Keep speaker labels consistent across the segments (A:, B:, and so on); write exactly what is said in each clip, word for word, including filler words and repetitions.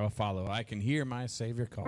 A: will follow. I can hear my Savior calling.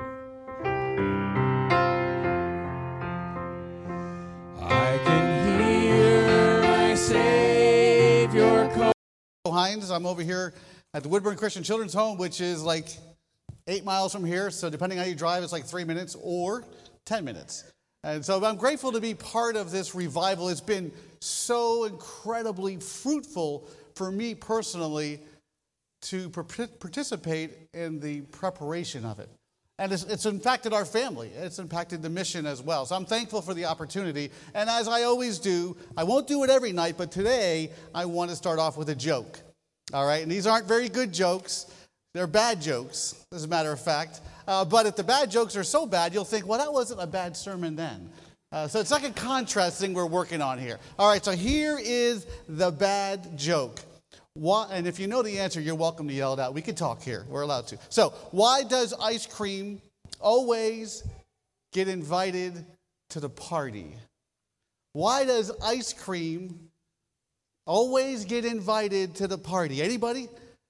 A: I can hear my Savior calling.
B: Hines, I'm over here at the Woodburn Christian Children's Home, which is like eight miles from here. So depending on how you drive, it's like three minutes or ten minutes. And so I'm grateful to be part of this revival. It's been so incredibly fruitful for me personally to participate in the preparation of it. And it's, it's impacted our family. It's impacted the mission as well. So I'm thankful for the opportunity. And as I always do, I won't do it every night, but today I want to start off with a joke. All right? And these aren't very good jokes. They're bad jokes, as a matter of fact. Uh, but if the bad jokes are so bad, you'll think, well, that wasn't a bad sermon then. Uh, so it's like a contrast thing we're working on here. All right, so here is the bad joke. Why, and if you know the answer, you're welcome to yell it out. We can talk here. We're allowed to. So why does ice cream always get invited to the party? Why does ice cream always get invited to the party? Anybody?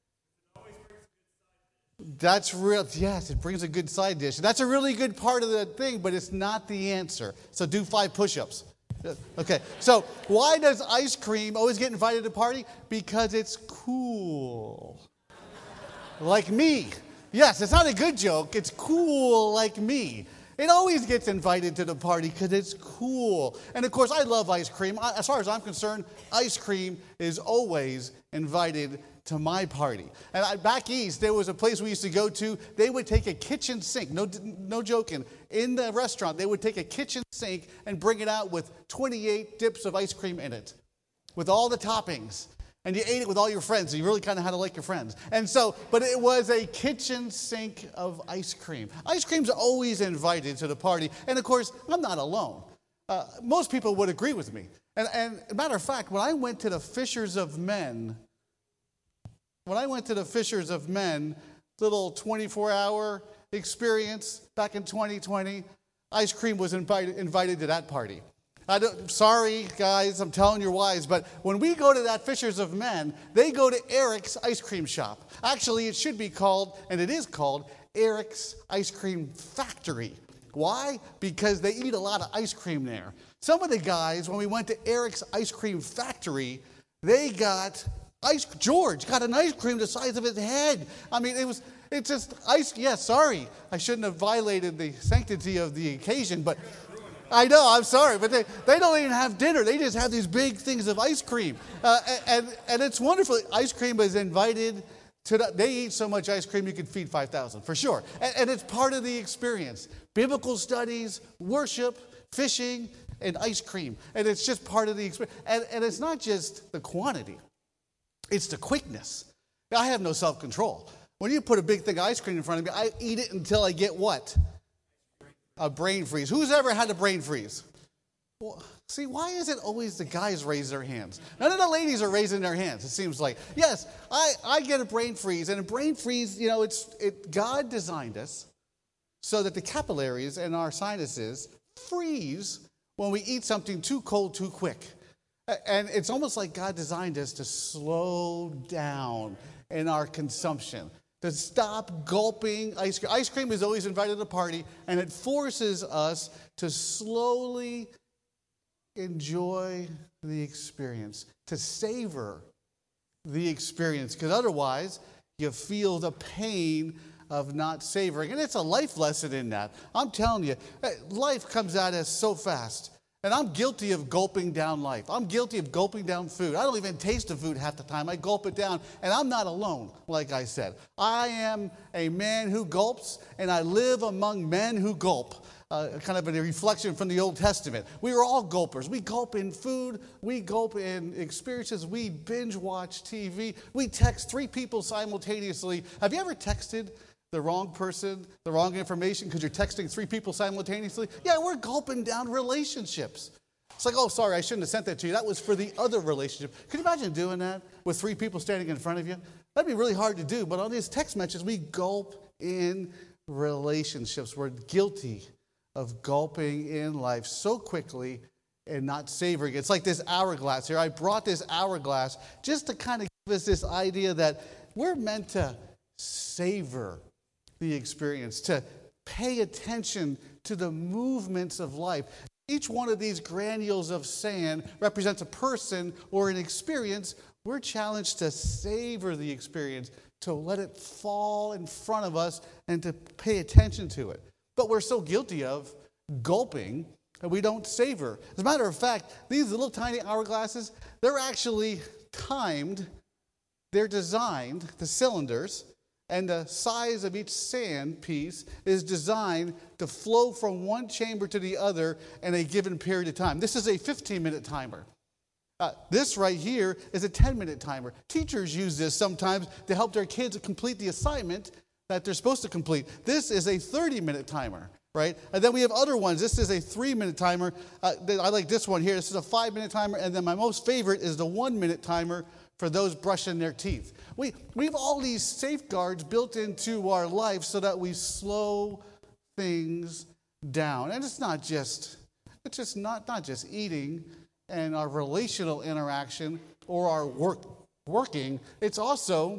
B: That's real. Yes, it brings a good side dish. That's a really good part of the thing, but it's not the answer. So do five push-ups. Okay, so why does ice cream always get invited to a party? Because it's cool. Like me. Yes, it's not a good joke. It's cool like me. It always gets invited to the party because it's cool. And of course, I love ice cream. As far as I'm concerned, ice cream is always invited to my party. And I, back east, there was a place we used to go to. They would take a kitchen sink, no, no joking, in the restaurant. They would take a kitchen sink and bring it out with twenty-eight dips of ice cream in it, with all the toppings. And you ate it with all your friends. So you really kind of had to like your friends. And so, but it was a kitchen sink of ice cream. Ice cream's always invited to the party. And of course, I'm not alone. Uh, most people would agree with me. And, and as a matter of fact, when I went to the Fishers of Men, when I went to the Fishers of Men, little twenty-four hour experience back in twenty twenty, ice cream was invited, invited to that party. I don't, sorry, guys, I'm telling you wise, but when we go to that Fishers of Men, they go to Eric's Ice Cream Shop. Actually, it should be called, and it is called, Eric's Ice Cream Factory. Why? Because they eat a lot of ice cream there. Some of the guys, when we went to Eric's Ice Cream Factory, they got ice. George got an ice cream the size of his head. I mean, it was, it's just ice. Yes, yeah, sorry. I shouldn't have violated the sanctity of the occasion, but I know, I'm sorry, but they, they don't even have dinner. They just have these big things of ice cream. Uh, and, and it's wonderful. Ice cream is invited to the, they eat so much ice cream you could feed five thousand, for sure. And, and it's part of the experience. Biblical studies, worship, fishing, and ice cream. And it's just part of the experience. And, and it's not just the quantity. It's the quickness. I have no self-control. When you put a big thing of ice cream in front of me, I eat it until I get what? A brain freeze. Who's ever had a brain freeze? Well, see, why is it always the guys raise their hands? None of the ladies are raising their hands, it seems like. Yes, I, I get a brain freeze. And a brain freeze, you know, it's it. God designed us so that the capillaries in our sinuses freeze when we eat something too cold too quick. And it's almost like God designed us to slow down in our consumption, to stop gulping ice cream. Ice cream is always invited to the party, and it forces us to slowly enjoy the experience, to savor the experience, because otherwise you feel the pain of not savoring. And it's a life lesson in that. I'm telling you, life comes at us so fast. And I'm guilty of gulping down life. I'm guilty of gulping down food. I don't even taste the food half the time. I gulp it down. And I'm not alone, like I said. I am a man who gulps, and I live among men who gulp. Uh, kind of a reflection from the Old Testament. We are all gulpers. We gulp in food. We gulp in experiences. We binge watch T V. We text three people simultaneously. Have you ever texted the wrong person, the wrong information because you're texting three people simultaneously? Yeah, we're gulping down relationships. It's like, oh, sorry, I shouldn't have sent that to you. That was for the other relationship. Can you imagine doing that with three people standing in front of you? That'd be really hard to do. But on these text messages, we gulp in relationships. We're guilty of gulping in life so quickly and not savoring. It's like this hourglass here. I brought this hourglass just to kind of give us this idea that we're meant to savor the experience, to pay attention to the movements of life. Each one of these granules of sand represents a person or an experience. We're challenged to savor the experience, to let it fall in front of us and to pay attention to it. But we're so guilty of gulping that we don't savor. As a matter of fact, these little tiny hourglasses, they're actually timed. They're designed, the cylinders, and the size of each sand piece is designed to flow from one chamber to the other in a given period of time. This is a fifteen-minute timer. Uh, this right here is a ten-minute timer. Teachers use this sometimes to help their kids complete the assignment that they're supposed to complete. This is a thirty-minute timer, right? And then we have other ones. This is a three-minute timer. Uh, I like this one here. This is a five-minute timer. And then my most favorite is the one-minute timer for those brushing their teeth. We, we have all these safeguards built into our life so that we slow things down. And it's not just, it's just not, not just eating and our relational interaction or our work working. It's also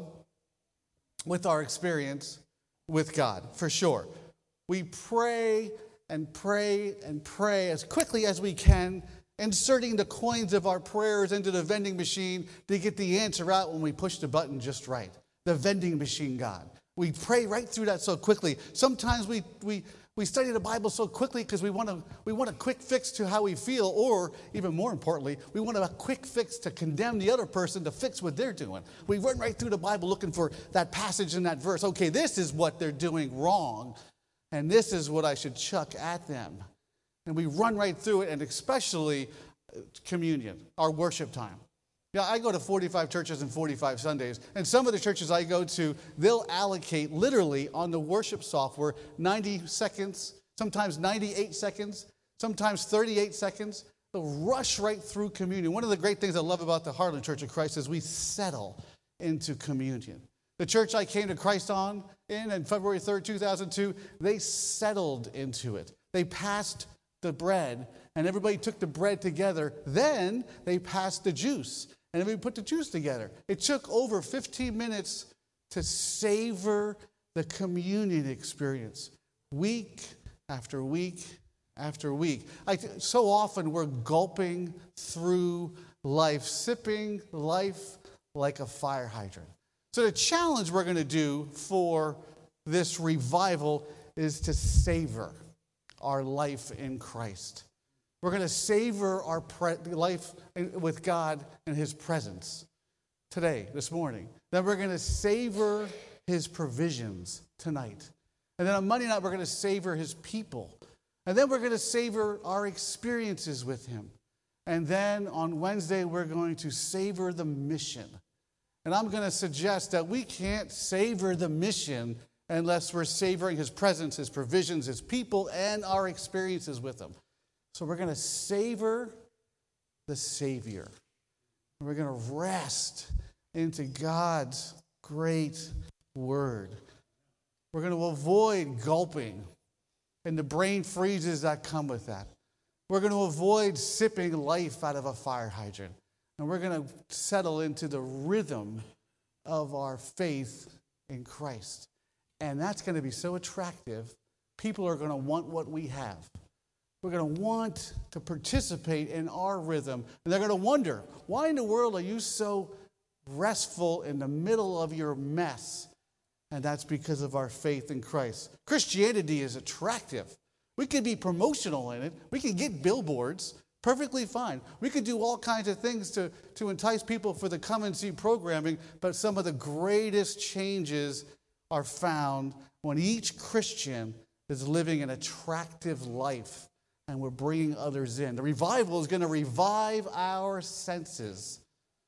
B: with our experience with God, for sure. We pray and pray and pray as quickly as we can, inserting the coins of our prayers into the vending machine to get the answer out when we push the button just right. The vending machine God. We pray right through that so quickly. Sometimes we we we study the Bible so quickly because we want to we want a quick fix to how we feel, or even more importantly, we want a quick fix to condemn the other person to fix what they're doing. We run right through the Bible looking for that passage in that verse. Okay, this is what they're doing wrong, and this is what I should chuck at them. And we run right through it, and especially communion, our worship time. Yeah, I go to forty-five churches and forty-five Sundays, and some of the churches I go to, they'll allocate literally on the worship software ninety seconds, sometimes ninety-eight seconds, sometimes thirty-eight seconds. They'll rush right through communion. One of the great things I love about the Heartland Church of Christ is we settle into communion. The church I came to Christ on in on February third, two thousand two, they settled into it. They passed the bread, and everybody took the bread together. Then they passed the juice, and everybody put the juice together. It took over fifteen minutes to savor the communion experience, week after week after week. I, so often we're gulping through life, sipping life like a fire hydrant. So the challenge we're going to do for this revival is to savor our life in Christ. We're going to savor our pre- life with God and His presence today, this morning. Then we're going to savor His provisions tonight. And then on Monday night, we're going to savor His people. And then we're going to savor our experiences with Him. And then on Wednesday, we're going to savor the mission. And I'm going to suggest that we can't savor the mission unless we're savoring His presence, His provisions, His people, and our experiences with Him. So we're going to savor the Savior. We're going to rest into God's great Word. We're going to avoid gulping and the brain freezes that come with that. We're going to avoid sipping life out of a fire hydrant. And we're going to settle into the rhythm of our faith in Christ. And that's going to be so attractive. People are going to want what we have. We're going to want to participate in our rhythm. And they're going to wonder, why in the world are you so restful in the middle of your mess? And that's because of our faith in Christ. Christianity is attractive. We could be promotional in it. We could get billboards. Perfectly fine. We could do all kinds of things to, to entice people for the come and see programming, but some of the greatest changes are found when each Christian is living an attractive life and we're bringing others in. The revival is going to revive our senses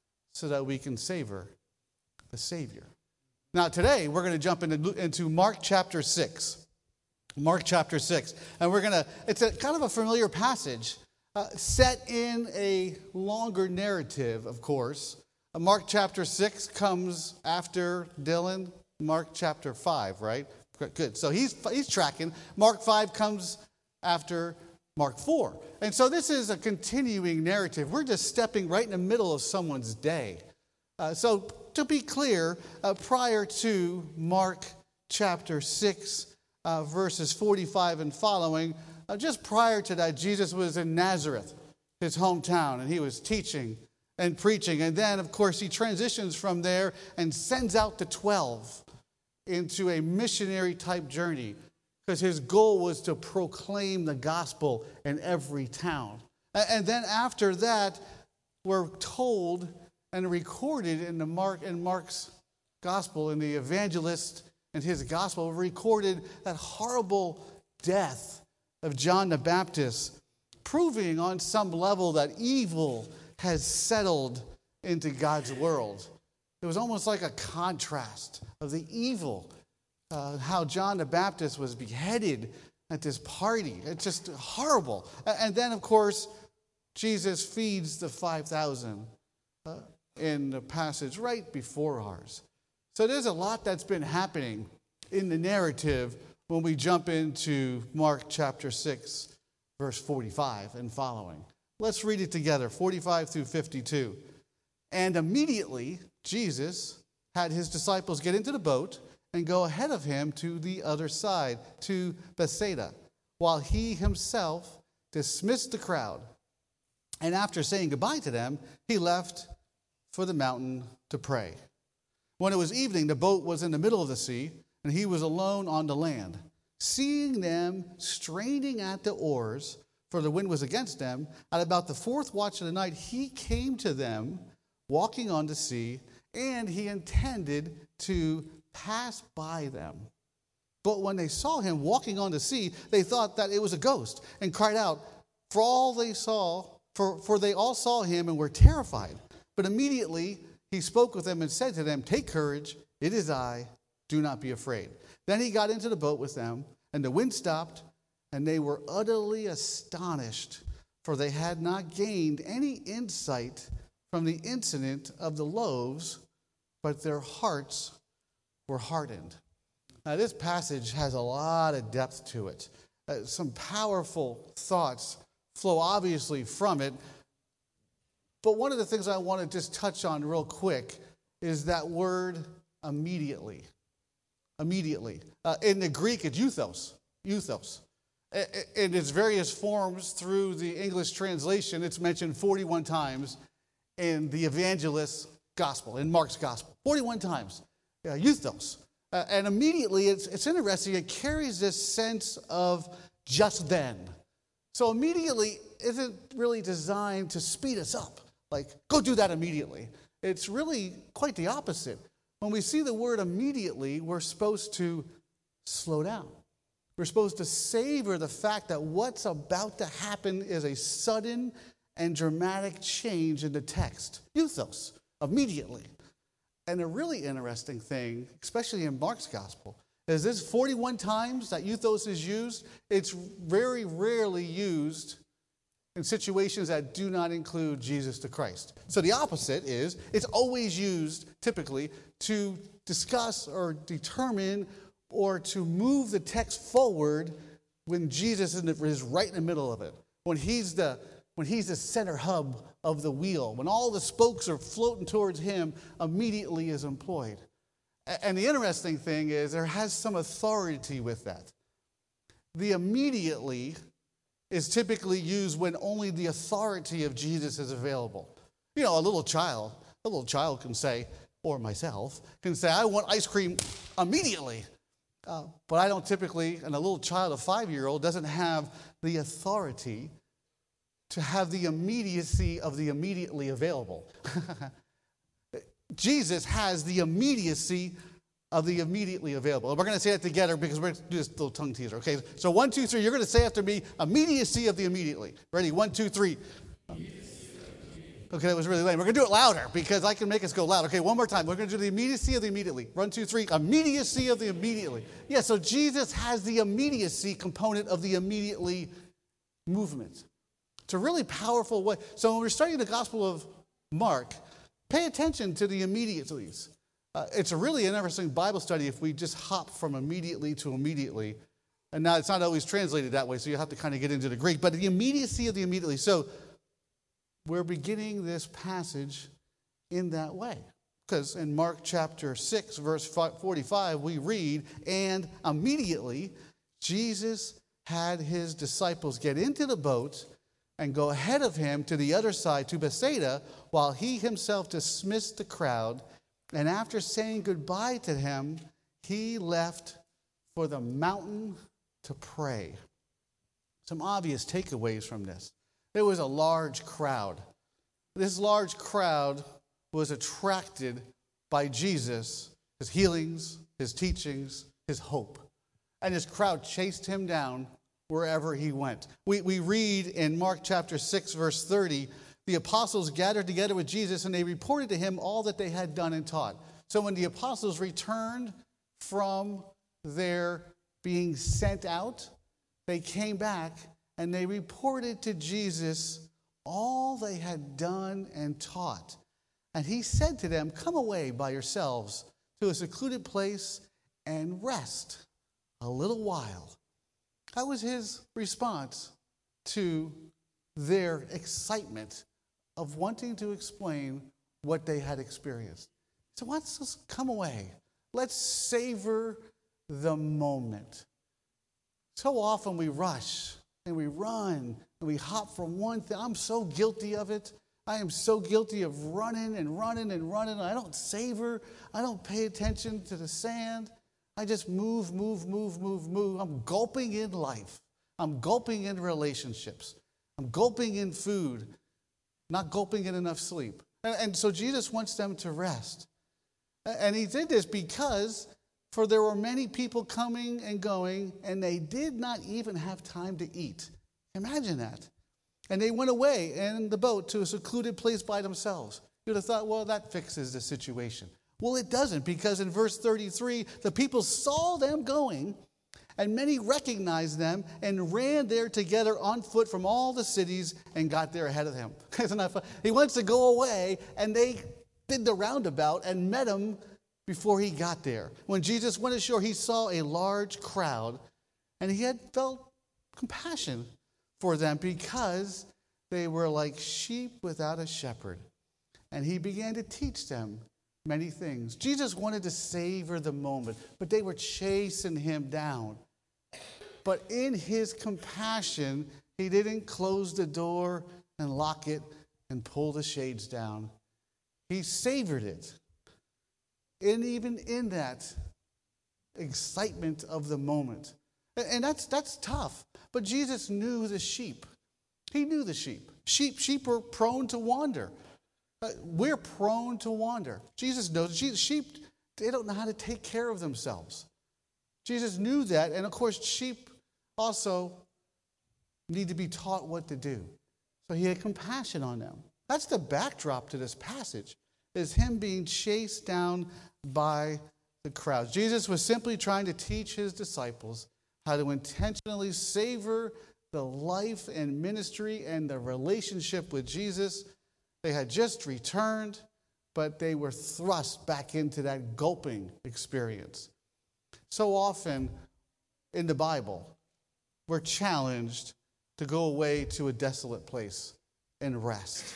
B: so that we can savor the Savior. Now today we're going to jump into, into Mark chapter six. Mark chapter six. And we're going to, it's a kind of a familiar passage. Uh, set in a longer narrative, of course. Uh, Mark chapter six comes after Dylan, Mark chapter five, right? Good. So he's he's tracking. Mark five comes after Mark four. And so this is a continuing narrative. We're just stepping right in the middle of someone's day. Uh, so to be clear, uh, prior to Mark chapter six, uh, verses forty-five and following. Uh, just prior to that, Jesus was in Nazareth, his hometown, and he was teaching and preaching. And then, of course, he transitions from there and sends out the twelve into a missionary type journey, because his goal was to proclaim the gospel in every town. And then after that, we're told and recorded in the Mark in Mark's gospel, in the evangelist and his gospel, recorded that horrible death of John the Baptist, proving on some level that evil has settled into God's world. It was almost like a contrast of the evil, uh, how John the Baptist was beheaded at this party. It's just horrible. And then, of course, Jesus feeds the five thousand uh, in the passage right before ours. So there's a lot that's been happening in the narrative when we jump into Mark chapter six, verse forty-five and following. Let's read it together, forty-five through fifty-two. And immediately Jesus had his disciples get into the boat and go ahead of him to the other side, to Bethsaida, while he himself dismissed the crowd. And after saying goodbye to them, he left for the mountain to pray. When it was evening, the boat was in the middle of the sea, and he was alone on the land. Seeing them straining at the oars, for the wind was against them, at about the fourth watch of the night, he came to them, walking on the sea, and he intended to pass by them. But when they saw him walking on the sea, they thought that it was a ghost, and cried out, for all they saw, for, for they all saw him and were terrified. But immediately he spoke with them and said to them, take courage, it is I, do not be afraid. Then he got into the boat with them, and the wind stopped, and they were utterly astonished, for they had not gained any insight from the incident of the loaves, but their hearts were hardened. Now, this passage has a lot of depth to it. Uh, some powerful thoughts flow obviously from it. But one of the things I want to just touch on real quick is that word immediately. Immediately. Uh, in the Greek, it's euthos. Euthos. In its various forms through the English translation, it's mentioned forty-one times in the evangelist's gospel, in Mark's gospel. forty-one times. Uh, euthos. Uh, and immediately, it's, it's interesting, it carries this sense of just then. So immediately isn't really designed to speed us up. Like, go do that immediately. It's really quite the opposite. When we see the word immediately, we're supposed to slow down. We're supposed to savor the fact that what's about to happen is a sudden and dramatic change in the text. Euthos, immediately. And a really interesting thing, especially in Mark's gospel, is this forty-one times that euthos is used, it's very rarely used in situations that do not include Jesus the Christ. So the opposite is, it's always used typically to discuss or determine or to move the text forward when Jesus is right in the middle of it. When he's the when he's the center hub of the wheel, when all the spokes are floating towards him, immediately is employed. And the interesting thing is there has some authority with that. The immediately is typically used when only the authority of Jesus is available. You know, a little child, a little child can say, or myself, can say, I want ice cream immediately. Uh, but I don't typically, and a little child, a five-year-old, doesn't have the authority to have the immediacy of the immediately available. Jesus has the immediacy of the immediately available. We're going to say it together because we're going to do this little tongue teaser, okay? So one, two, three. You're going to say after me, immediacy of the immediately. Ready? One, two, three. Okay, that was really lame. We're going to do it louder because I can make us go loud. Okay, one more time. We're going to do the immediacy of the immediately. One, two, three. Immediacy of the immediately. Yeah, so Jesus has the immediacy component of the immediately movement. It's a really powerful way. So when we're studying the Gospel of Mark, pay attention to the immediatelies. Uh, it's a really interesting Bible study if we just hop from immediately to immediately. And now it's not always translated that way, so you have to kind of get into the Greek. But the immediacy of the immediately. So we're beginning this passage in that way. Because in Mark chapter six, verse forty-five, we read, and immediately Jesus had his disciples get into the boat and go ahead of him to the other side, to Bethsaida, while he himself dismissed the crowd. And after saying goodbye to him, he left for the mountain to pray. Some obvious takeaways from this. There was a large crowd. This large crowd was attracted by Jesus, his healings, his teachings, his hope. And this crowd chased him down wherever he went. We, we read in Mark chapter six, verse thirty, the apostles gathered together with Jesus and they reported to him all that they had done and taught. So when the apostles returned from their being sent out, they came back and they reported to Jesus all they had done and taught. And he said to them, come away by yourselves to a secluded place and rest a little while. That was his response to their excitement of wanting to explain what they had experienced. So let's just come away. Let's savor the moment. So often we rush and we run and we hop from one thing. I'm so guilty of it. I am so guilty of running and running and running. I don't savor. I don't pay attention to the sand. I just move, move, move, move, move. I'm gulping in life. I'm gulping in relationships. I'm gulping in food, not gulping in enough sleep. And, and so Jesus wants them to rest. And he did this because for there were many people coming and going, and they did not even have time to eat. Imagine that. And they went away in the boat to a secluded place by themselves. You'd have thought, well, that fixes the situation. Well, it doesn't, because in verse thirty-three, the people saw them going, and many recognized them and ran there together on foot from all the cities and got there ahead of him. He wants to go away, and they did the roundabout and met him before he got there. When Jesus went ashore, he saw a large crowd, and he had felt compassion for them because they were like sheep without a shepherd. And he began to teach them many things. Jesus wanted to savor the moment, but they were chasing him down. But in his compassion, he didn't close the door and lock it and pull the shades down. He savored it. And even in that excitement of the moment. And that's that's tough. But Jesus knew the sheep. He knew the sheep. Sheep, sheep are prone to wander. Uh, we're prone to wander. Jesus knows. Jesus, sheep, they don't know how to take care of themselves. Jesus knew that. And of course, sheep also need to be taught what to do. So he had compassion on them. That's the backdrop to this passage, is him being chased down by the crowds. Jesus was simply trying to teach his disciples how to intentionally savor the life and ministry and the relationship with Jesus. They had just returned, but they were thrust back into that gulping experience. So often in the Bible, we're challenged to go away to a desolate place and rest.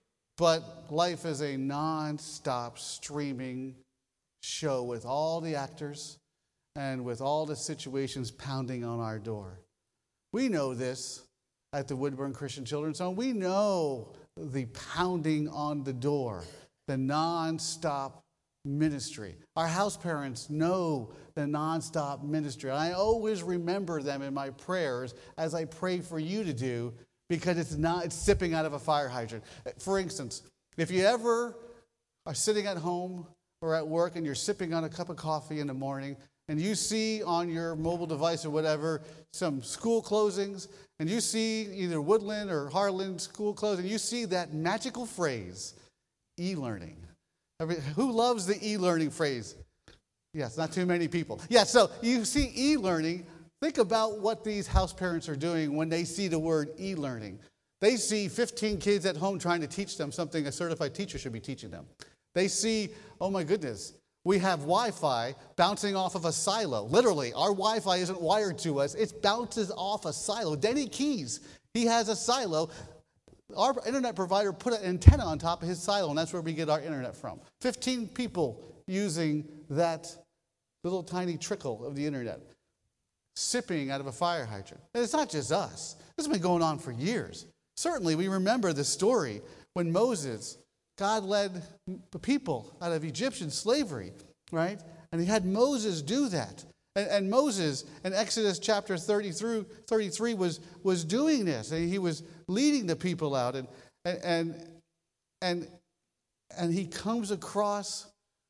B: But life is a non-stop streaming show with all the actors and with all the situations pounding on our door. We know this at the Woodburn Christian Children's Home. We know the pounding on the door, the non-stop ministry. Our house parents know the non-stop ministry. I always remember them in my prayers as I pray for you to do, because it's not it's sipping out of a fire hydrant. For instance, if you ever are sitting at home or at work and you're sipping on a cup of coffee in the morning and you see on your mobile device or whatever some school closings, and you see either Woodland or Harlan school closing, you see that magical phrase, e-learning. I mean, who loves the e-learning phrase? Yes, not too many people. Yeah, so you see e-learning. Think about what these house parents are doing when they see the word e-learning. They see fifteen kids at home trying to teach them something a certified teacher should be teaching them. They see, oh my goodness, we have Wi-Fi bouncing off of a silo. Literally, our Wi-Fi isn't wired to us. It bounces off a silo. Denny Keys, he has a silo. our internet provider put an antenna on top of his silo, and that's where we get our internet from. fifteen people using that little tiny trickle of the internet, sipping out of a fire hydrant. And it's not just us. This has been going on for years. Certainly, we remember the story when Moses, God led the people out of Egyptian slavery, right? And he had Moses do that. And, and Moses in Exodus chapter thirty through thirty-three was, was doing this. And he was leading the people out. And, and, and, and he comes across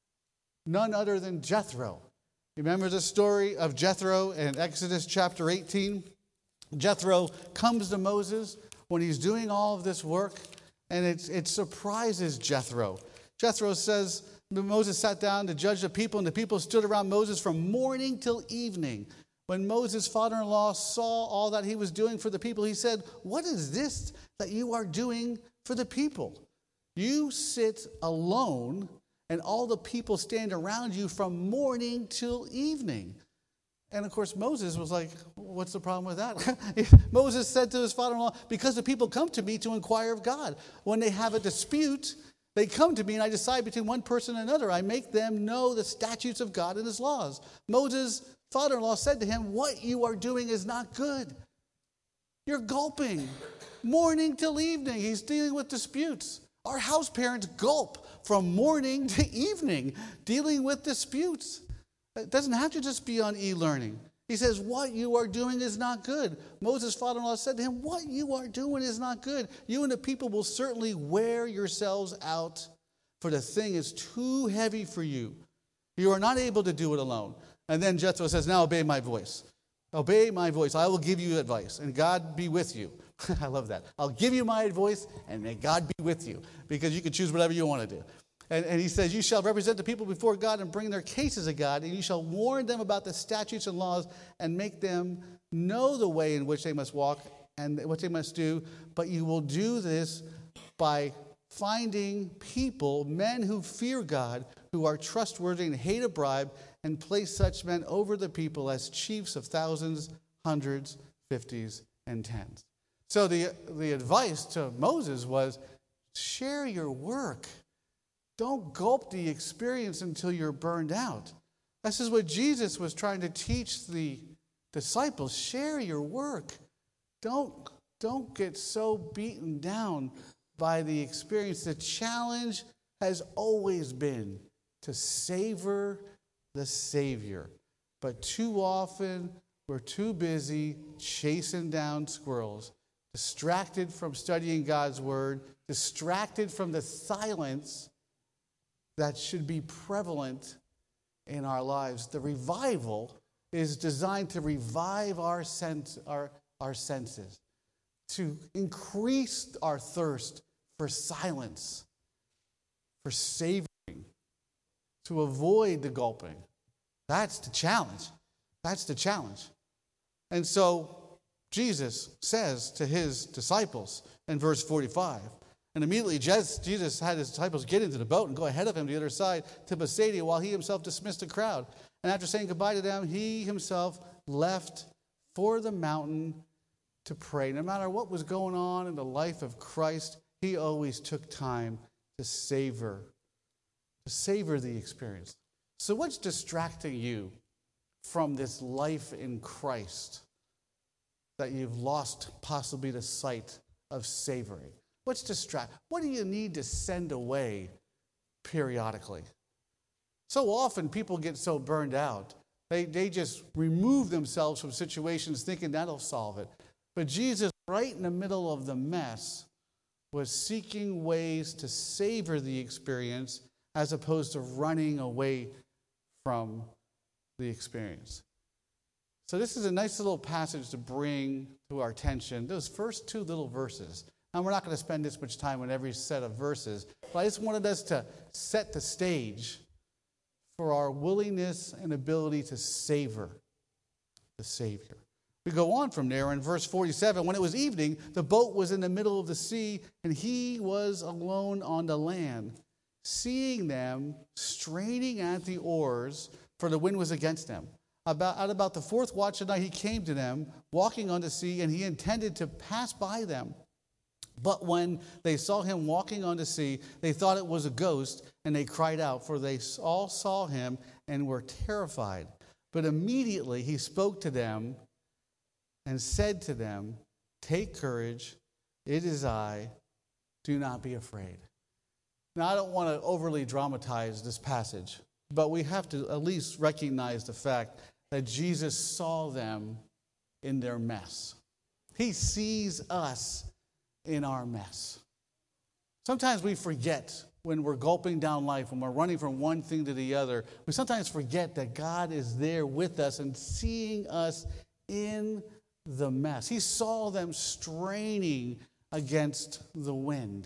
B: none other than Jethro. You remember the story of Jethro in Exodus chapter eighteen? Jethro comes to Moses when he's doing all of this work, and it, it surprises Jethro. Jethro says, Moses sat down to judge the people, and the people stood around Moses from morning till evening. When Moses' father-in-law saw all that he was doing for the people, he said, "What is this that you are doing for the people? You sit alone, and all the people stand around you from morning till evening." And of course, Moses was like, what's the problem with that? Moses said to his father-in-law, "Because the people come to me to inquire of God. When they have a dispute, they come to me and I decide between one person and another. I make them know the statutes of God and his laws." Moses' father-in-law said to him, "What you are doing is not good. You're gulping morning till evening." He's dealing with disputes. Our house parents gulp from morning to evening dealing with disputes. It doesn't have to just be on e-learning. He says, "What you are doing is not good." Moses' father-in-law said to him, "What you are doing is not good. You and the people will certainly wear yourselves out, for the thing is too heavy for you. You are not able to do it alone." And then Jethro says, "Now obey my voice. Obey my voice. I will give you advice, and God be with you." I love that. I'll give you my advice, and may God be with you, because you can choose whatever you want to do. And, and he says, "You shall represent the people before God and bring their cases to God, and you shall warn them about the statutes and laws and make them know the way in which they must walk and what they must do. But you will do this by finding people, men who fear God, who are trustworthy and hate a bribe, and place such men over the people as chiefs of thousands, hundreds, fifties, and tens." So the, the advice to Moses was, share your work. Don't gulp the experience until you're burned out. This is what Jesus was trying to teach the disciples. Share your work. Don't, don't get so beaten down by the experience. The challenge has always been to savor the Savior. But too often, we're too busy chasing down squirrels, distracted from studying God's Word, distracted from the silence that should be prevalent in our lives. The revival is designed to revive our, sense, our, our senses, to increase our thirst for silence, for savoring, to avoid the gulping. That's the challenge. That's the challenge. And so Jesus says to his disciples in verse forty-five, and immediately Jesus had his disciples get into the boat and go ahead of him to the other side to Bethsaida, while he himself dismissed the crowd. And after saying goodbye to them, he himself left for the mountain to pray. No matter what was going on in the life of Christ, he always took time to savor, to savor the experience. So what's distracting you from this life in Christ that you've lost possibly the sight of savoring? What's distract? What do you need to send away periodically? So often people get so burned out, they, they just remove themselves from situations thinking that'll solve it. But Jesus, right in the middle of the mess, was seeking ways to savor the experience as opposed to running away from the experience. So this is a nice little passage to bring to our attention, those first two little verses. And we're not going to spend this much time on every set of verses, but I just wanted us to set the stage for our willingness and ability to savor the Savior. We go on from there in verse forty-seven. When it was evening, the boat was in the middle of the sea, and he was alone on the land. Seeing them straining at the oars, for the wind was against them. About, at about the fourth watch of the night, he came to them, walking on the sea, and he intended to pass by them. But when they saw him walking on the sea, they thought it was a ghost, and they cried out, for they all saw him and were terrified. But immediately he spoke to them and said to them, "Take courage, it is I, do not be afraid." Now, I don't want to overly dramatize this passage, but we have to at least recognize the fact that Jesus saw them in their mess. He sees us in our mess. Sometimes we forget when we're gulping down life, when we're running from one thing to the other, we sometimes forget that God is there with us and seeing us in the mess. He saw them straining against the wind.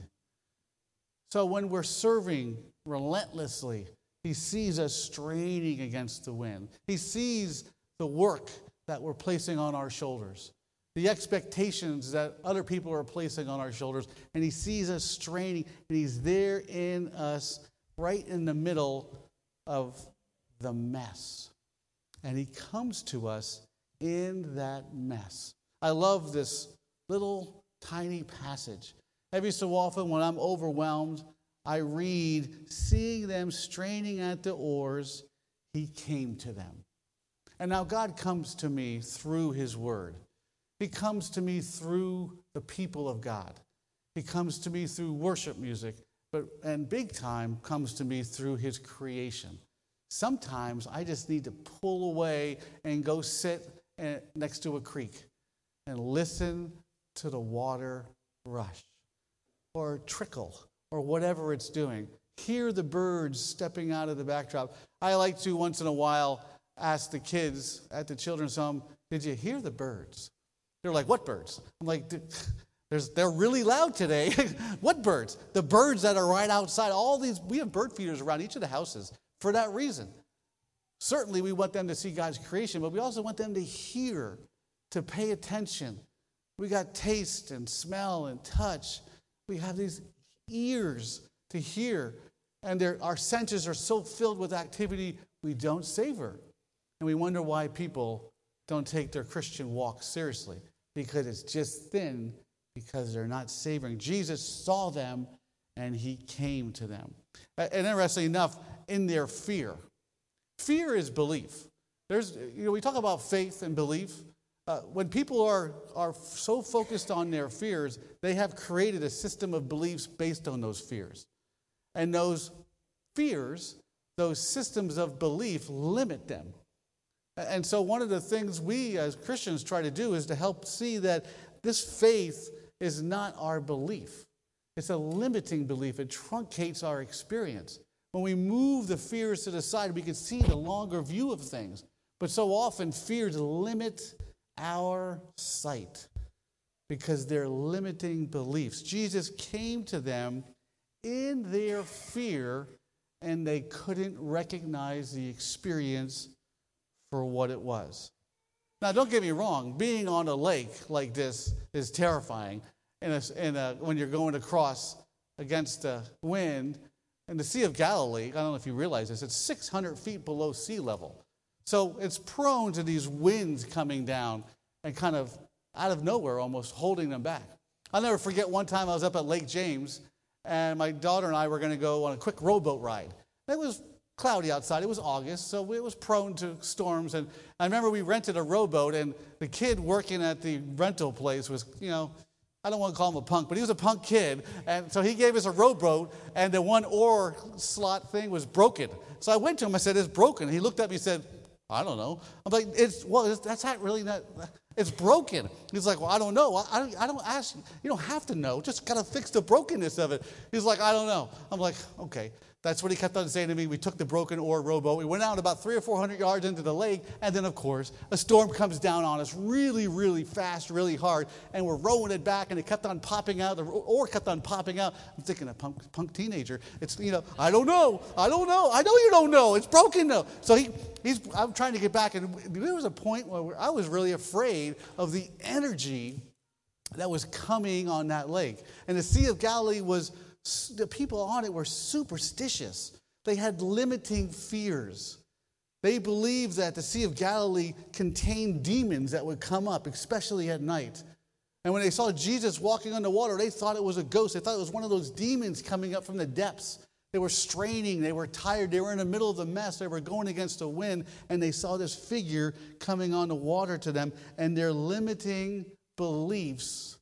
B: So when we're serving relentlessly, he sees us straining against the wind. He sees the work that we're placing on our shoulders, the expectations that other people are placing on our shoulders, and he sees us straining, and he's there in us, right in the middle of the mess. And he comes to us in that mess. I love this little tiny passage. Every so often when I'm overwhelmed, I read, "Seeing them straining at the oars, he came to them." And now God comes to me through his word. He comes to me through the people of God. He comes to me through worship music, but and big time comes to me through his creation. Sometimes I just need to pull away and go sit next to a creek and listen to the water rush or trickle or whatever it's doing. Hear the birds stepping out of the backdrop. I like to once in a while ask the kids at the children's home, "Did you hear the birds?" They're like, "What birds?" I'm like, There's, they're really loud today. What birds? The birds that are right outside. All these, we have bird feeders around each of the houses for that reason. Certainly we want them to see God's creation, but we also want them to hear, to pay attention. We got taste and smell and touch. We have these ears to hear, and our senses are so filled with activity we don't savor. And we wonder why people don't take their Christian walk seriously, because it's just thin, because they're not savoring. Jesus saw them, and he came to them. And interestingly enough, in their fear. Fear is belief. There's, you know, we talk about faith and belief. Uh, when people are, are so focused on their fears, they have created a system of beliefs based on those fears. And those fears, those systems of belief, limit them. And so one of the things we as Christians try to do is to help see that this faith is not our belief. It's a limiting belief. It truncates our experience. When we move the fears to the side, we can see the longer view of things. But so often, fears limit our sight because they're limiting beliefs. Jesus came to them in their fear, and they couldn't recognize the experience for what it was. Now, don't get me wrong. Being on a lake like this is terrifying. In a, in a, when you're going across against the wind, and the Sea of Galilee, I don't know if you realize this, it's six hundred feet below sea level. So it's prone to these winds coming down and kind of out of nowhere almost holding them back. I'll never forget one time I was up at Lake James, and my daughter and I were going to go on a quick rowboat ride. It was cloudy outside. It was August, so it was prone to storms. And I remember we rented a rowboat, and the kid working at the rental place was, you know, I don't want to call him a punk, but he was a punk kid. And so he gave us a rowboat, and the one oar slot thing was broken. So I went to him, I said, "It's broken." He looked at me and said, "I don't know." I'm like, "It's well, it's, that's not really not, it's broken." He's like, "Well, I don't know. I, I, don't, I don't ask, you don't have to know. Just got to fix the brokenness of it." He's like, "I don't know." I'm like, okay. That's what he kept on saying to me. We took the broken oar rowboat. We went out about three or four hundred yards into the lake, and then, of course, a storm comes down on us really, really fast, really hard, and we're rowing it back, and it kept on popping out. The oar kept on popping out. I'm thinking, a punk, punk teenager. It's, you know, I don't know. I don't know. I know you don't know. It's broken, though. So he, he's. I'm trying to get back, and there was a point where I was really afraid of the energy that was coming on that lake. And the Sea of Galilee was, the people on it were superstitious. They had limiting fears. They believed that the Sea of Galilee contained demons that would come up, especially at night. And when they saw Jesus walking on the water, they thought it was a ghost. They thought it was one of those demons coming up from the depths. They were straining. They were tired. They were in the middle of the mess. They were going against the wind, and they saw this figure coming on the water to them, and their limiting beliefs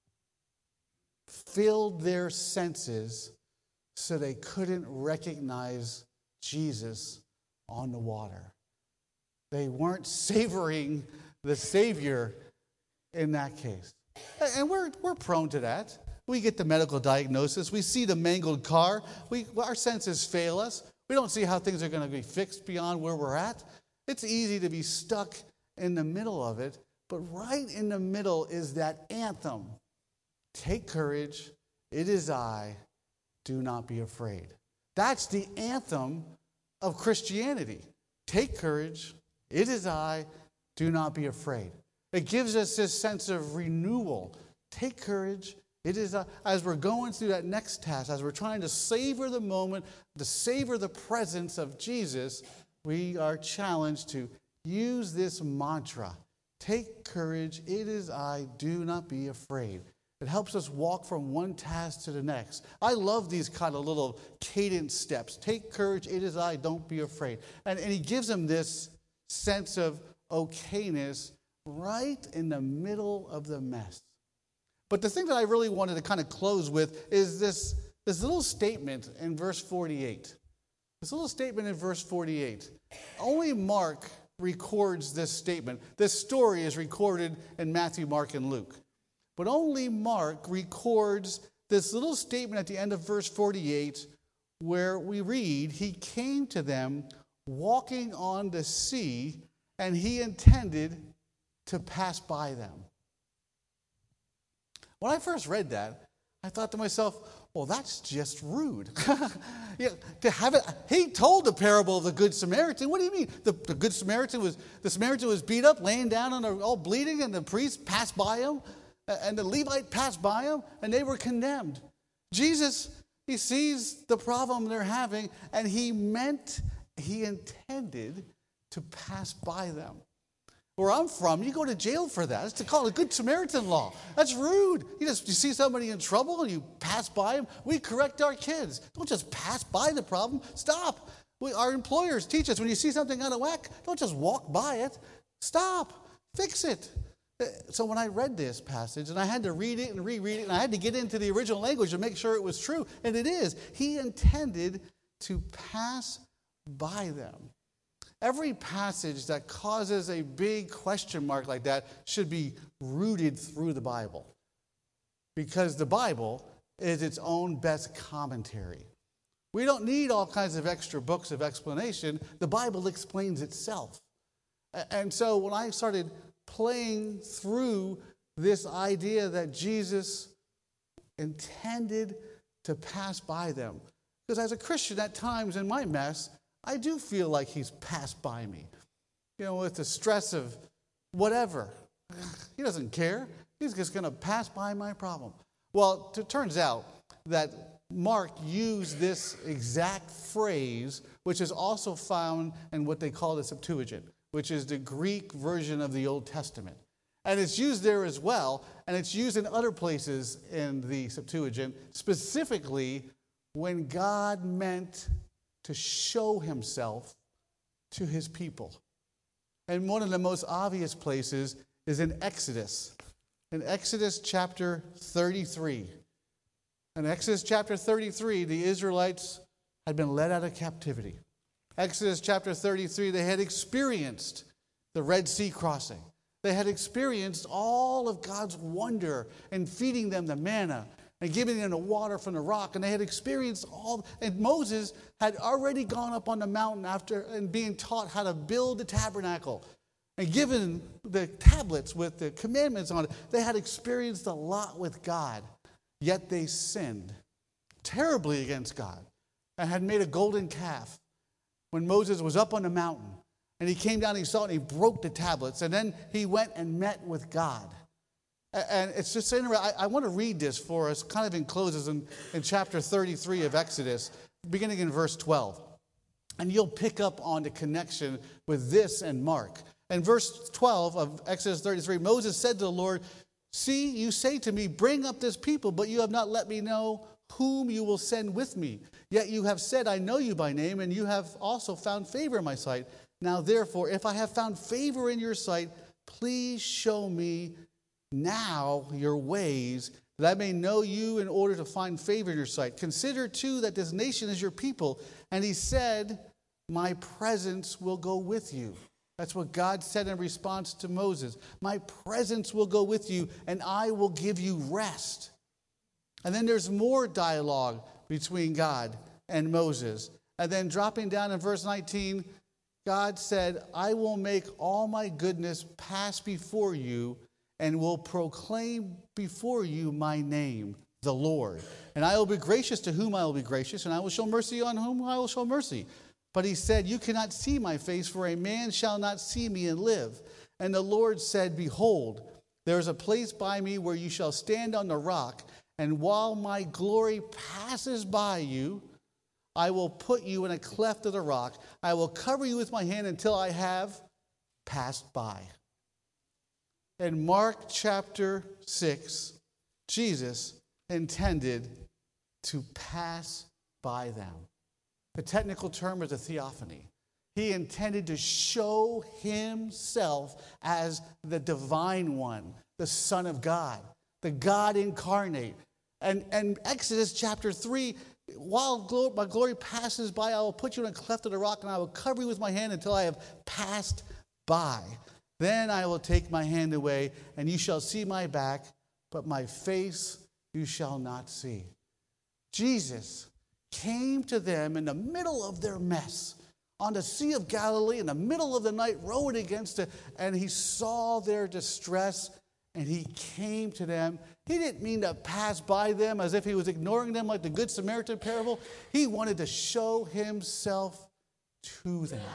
B: filled their senses so they couldn't recognize Jesus on the water. They weren't savoring the Savior in that case. And we're, we're prone to that. We get the medical diagnosis. We see the mangled car. We, our senses fail us. We don't see how things are going to be fixed beyond where we're at. It's easy to be stuck in the middle of it. But right in the middle is that anthem. Take courage. It is I. Do not be afraid. That's the anthem of Christianity. Take courage. It is I. Do not be afraid. It gives us this sense of renewal. Take courage. It is, uh, as we're going through that next task, as we're trying to savor the moment, to savor the presence of Jesus, we are challenged to use this mantra. Take courage. It is I. Do not be afraid. It helps us walk from one task to the next. I love these kind of little cadence steps. Take courage. It is I. Don't be afraid. And, and he gives them this sense of okayness right in the middle of the mess. But the thing that I really wanted to kind of close with is this, this little statement in verse forty-eight. This little statement in verse forty-eight. Only Mark records this statement. This story is recorded in Matthew, Mark, and Luke. But only Mark records this little statement at the end of verse forty-eight where we read, he came to them walking on the sea, and he intended to pass by them. When I first read that, I thought to myself, well, that's just rude. Yeah, to have it, he told the parable of the Good Samaritan. What do you mean? The, the Good Samaritan was, the Samaritan was beat up, laying down on the, all bleeding, and the priest passed by him, and the Levite passed by him, and they were condemned. Jesus, he sees the problem they're having, and he meant, he intended to pass by them. Where I'm from, you go to jail for that. It's called a Good Samaritan law. That's rude. You just you see somebody in trouble and you pass by them. We correct our kids. Don't just pass by the problem. Stop. We, our employers teach us when you see something out of whack, don't just walk by it. Stop. Fix it. So when I read this passage, and I had to read it and reread it, and I had to get into the original language to make sure it was true, and it is. He intended to pass by them. Every passage that causes a big question mark like that should be rooted through the Bible, because the Bible is its own best commentary. We don't need all kinds of extra books of explanation. The Bible explains itself. And so when I started playing through this idea that Jesus intended to pass by them, because as a Christian at times in my mess, I do feel like he's passed by me. You know, with the stress of whatever. He doesn't care. He's just going to pass by my problem. Well, it turns out that Mark used this exact phrase, which is also found in what they call the Septuagint, which is the Greek version of the Old Testament. And it's used there as well, and it's used in other places in the Septuagint, specifically when God meant to show himself to his people. And one of the most obvious places is in Exodus. In Exodus chapter thirty-three. In Exodus chapter thirty-three, the Israelites had been led out of captivity. Exodus chapter thirty-three, they had experienced the Red Sea crossing. They had experienced all of God's wonder in feeding them the manna and giving them the water from the rock. And they had experienced all, and Moses had already gone up on the mountain after and being taught how to build the tabernacle and given the tablets with the commandments on it. They had experienced a lot with God, yet they sinned terribly against God and had made a golden calf when Moses was up on the mountain. And he came down and he saw it and he broke the tablets. And then he went and met with God. And it's just interesting. I, I want to read this for us, kind of in closes in, in chapter thirty-three of Exodus, beginning in verse twelve. And you'll pick up on the connection with this and Mark. In verse twelve of Exodus thirty-three, Moses said to the Lord, See, you say to me, bring up this people, but you have not let me know whom you will send with me. Yet you have said, I know you by name, and you have also found favor in my sight. Now therefore, if I have found favor in your sight, please show me now your ways, that I may know you in order to find favor in your sight. Consider too that this nation is your people. And he said, my presence will go with you. That's what God said in response to Moses. My presence will go with you, and I will give you rest. And then there's more dialogue between God and Moses. And then dropping down in verse nineteen, God said, I will make all my goodness pass before you, and will proclaim before you my name, the Lord. And I will be gracious to whom I will be gracious, and I will show mercy on whom I will show mercy. But he said, you cannot see my face, for a man shall not see me and live. And the Lord said, behold, there is a place by me where you shall stand on the rock, and while my glory passes by you, I will put you in a cleft of the rock. I will cover you with my hand until I have passed by. In Mark chapter six, Jesus intended to pass by them. The technical term is a theophany. He intended to show himself as the divine one, the Son of God, the God incarnate. And, and Exodus chapter three, while glory, my glory passes by, I will put you in a cleft of the rock, and I will cover you with my hand until I have passed by. Then I will take my hand away, and you shall see my back, but my face you shall not see. Jesus came to them in the middle of their mess, on the Sea of Galilee, in the middle of the night, rowing against it, and he saw their distress, and he came to them. He didn't mean to pass by them as if he was ignoring them like the Good Samaritan parable. He wanted to show himself to them.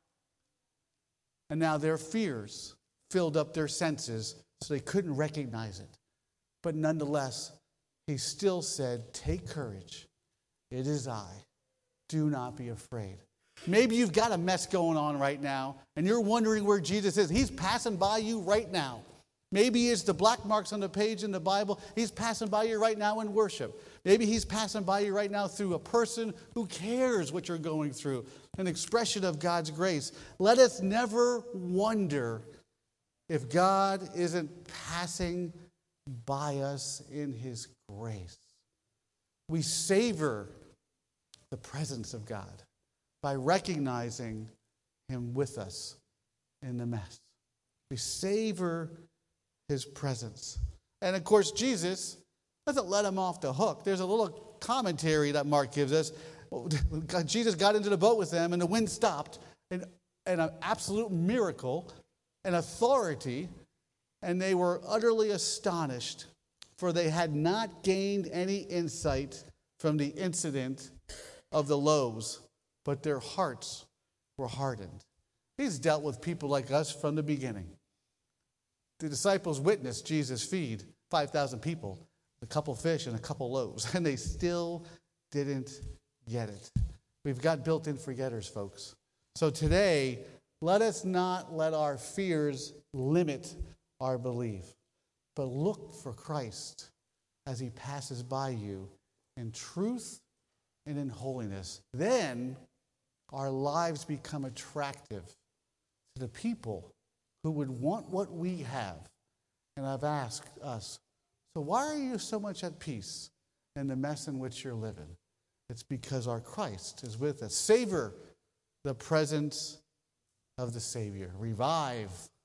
B: And now their fears filled up their senses, so they couldn't recognize it. But nonetheless, he still said, take courage. It is I. Do not be afraid. Maybe you've got a mess going on right now, and you're wondering where Jesus is. He's passing by you right now. Maybe it's the black marks on the page in the Bible. He's passing by you right now in worship. Maybe he's passing by you right now through a person who cares what you're going through, an expression of God's grace. Let us never wonder if God isn't passing by us in his grace. We savor the presence of God by recognizing him with us in the mess. We savor his presence. And of course, Jesus doesn't let him off the hook. There's a little commentary that Mark gives us. Jesus got into the boat with them, and the wind stopped, and, and an absolute miracle, an authority, and they were utterly astonished, for they had not gained any insight from the incident of the loaves, but their hearts were hardened. He's dealt with people like us from the beginning. The disciples witnessed Jesus feed five thousand people, a couple fish and a couple loaves, and they still didn't get it. We've got built-in forgetters, folks. So today, let us not let our fears limit our belief, but look for Christ as he passes by you in truth and in holiness. Then our lives become attractive to the people who would want what we have. And I've asked us, so why are you so much at peace in the mess in which you're living? It's because our Christ is with us. Savor the presence of the Savior. Revive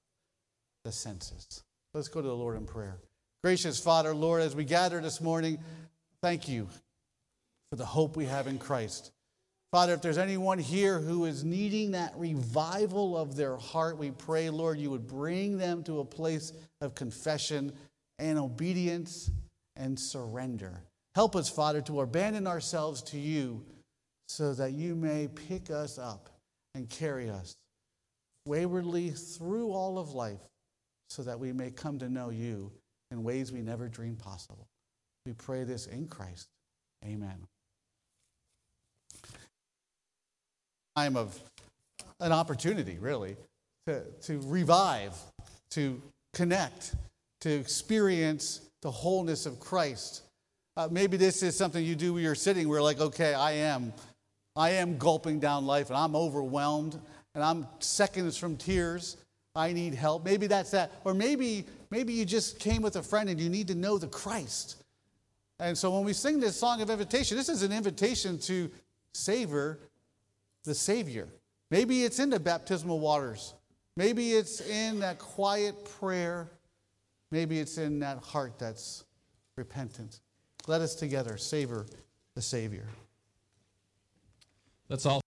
B: the senses. Let's go to the Lord in prayer. Gracious Father, Lord, as we gather this morning, thank you for the hope we have in Christ. Father, if there's anyone here who is needing that revival of their heart, we pray, Lord, you would bring them to a place of confession and obedience and surrender. Help us, Father, to abandon ourselves to you so that you may pick us up and carry us waywardly through all of life so that we may come to know you in ways we never dreamed possible. We pray this in Christ. Amen. Time of an opportunity, really, to, to revive, to connect, to experience the wholeness of Christ. Uh, maybe this is something you do where you're sitting where like, okay, I am, I am gulping down life and I'm overwhelmed and I'm seconds from tears. I need help. Maybe that's that. Or maybe, maybe you just came with a friend and you need to know the Christ. And so when we sing this song of invitation, this is an invitation to savor the Savior. Maybe it's in the baptismal waters. Maybe it's in that quiet prayer. Maybe it's in that heart that's repentant. Let us together savor the Savior.
A: Let's all